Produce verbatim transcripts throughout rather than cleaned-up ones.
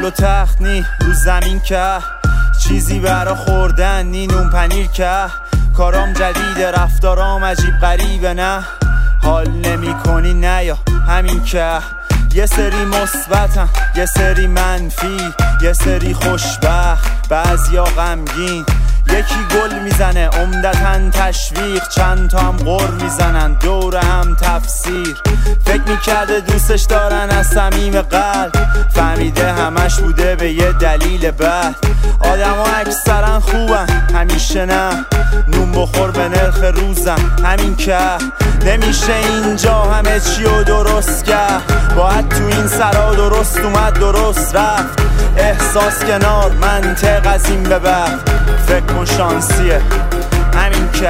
و تخت نی رو زمین که چیزی برا خوردن نی نون پنیر که کارام جدیده رفتارام عجیب غریبه نه حال نمی کنی نه یا همین که یه سری مثبتن یه سری منفی یه سری خوشبخت بعضیا غمگین یکی گل میزنه عمدتاً تشویق چند تا هم غر میزنن دور هم تفسیر فکر میکرده دوستش دارن از صمیم قلب فهمیده همش بوده به یه دلیل بد آدم ها اکثرا خوبن همیشه نه نون بخور به نرخ روزم همین که نمیشه اینجا همه چی رو درست کرد باید تو این سرا درست اومد درست رفت احساس کنار منطق از این به بعد فکر کن شانسیه همین که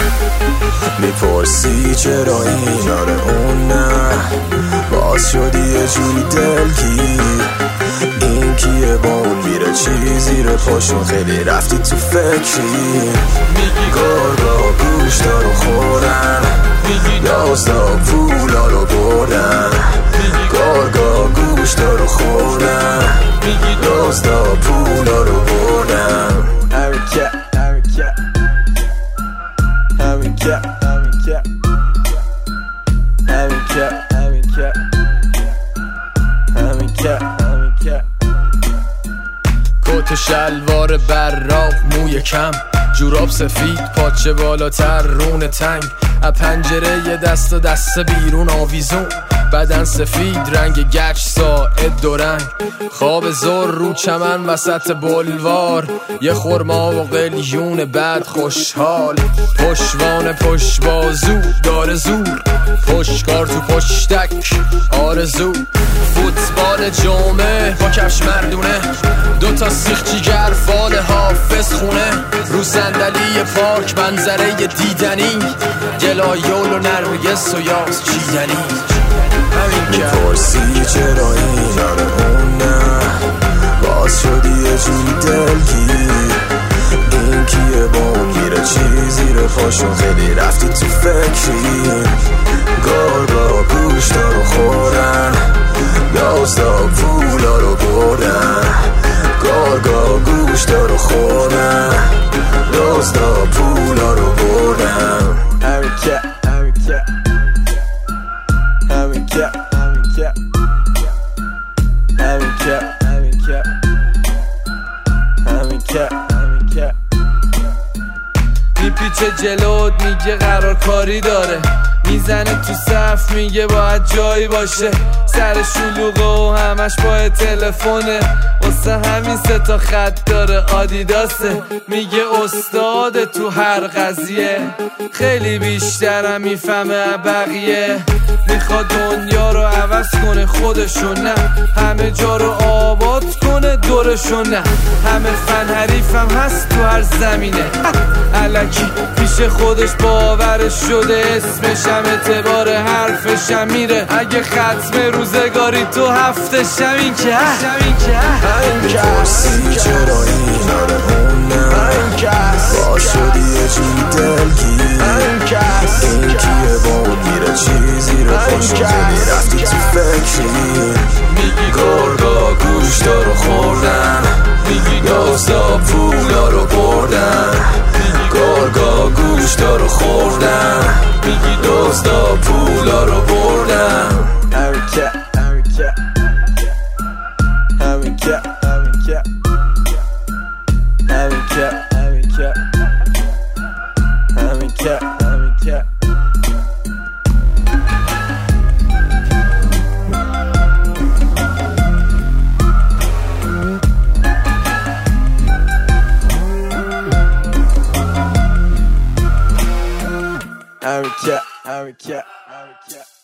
میپرسی چرا این آره اون نه باز شدی یه جوری دلگیر این کیه با اون میره چیزی رو پاشون خیلی رفتی تو فکری گرگا گوشتا رو خورن یازدا پولا رو بردن گرگا گوشتا رو خورن یازدا پولا رو بردن همین که همین که همین که همین که همین که همین که همین که همین که کت و شلوار براق موی کم جوراب سفید پاچه بالاتر رون تنگ از پنجره یه دست و دست بیرون آویزون بدن سفید رنگ گچ ساعد دو رنگ خواب زور رو چمن وسط بلوار یه خرما و قلیون بد خوشحال پشوان پشت بازو داره زور پشتکار تو پشتک آرزو فوتبال جمعه با کفش مردونه دوتا سیخ جیگر فال حافظ خونه رو صندلی پارک منظره دیدنی گلایول و نرگس و یاس چیدنی میپرسی چرا این آره اون نه باز شدی یه جوری دلگیر این کیه با اون میره چیزی رو پاشون خیلی رفتی تو فکری گرگا گوشتا رو خورن یازدا پولا رو بردن گرگا گوشتا رو خورن یازدا پولا رو بردن همین که همین که همین که همین که همین که همین که همین که همین که میپیچه جلوت میگه قرار کاری داره میزنه تو صف میگه باید جایی باشه سر شلوغه و همش با تلفونه واسه همین سه تا خط داره آدیداسه میگه استاد تو هر قضیه خیلی بیشترم میفهمه بقیه میخواد دنیا رو عوض کنه خودشون نه همه جا رو آباد کنه دورشون نه همه فن حریفم هست تو هر زمینه الکی پیش خودش باورش شده اسمشم اعتبار حرفشم میره اگه ختم روزگاری تو هفتش همین که همین که همین که میپرسی چرا این آره اون نه باز شدی یه جوری دلگیر این کیه با اون میره چیزی رو پاشون خیلی رفتی تو فکری گرگا گوشتا رو خوردن یازدا پولا رو بردن گرگا گوشتا رو خوردن یازدا پولا رو بردن همین که همین که همین که همین که همین که همین که همین که همین که همین که همین که همین که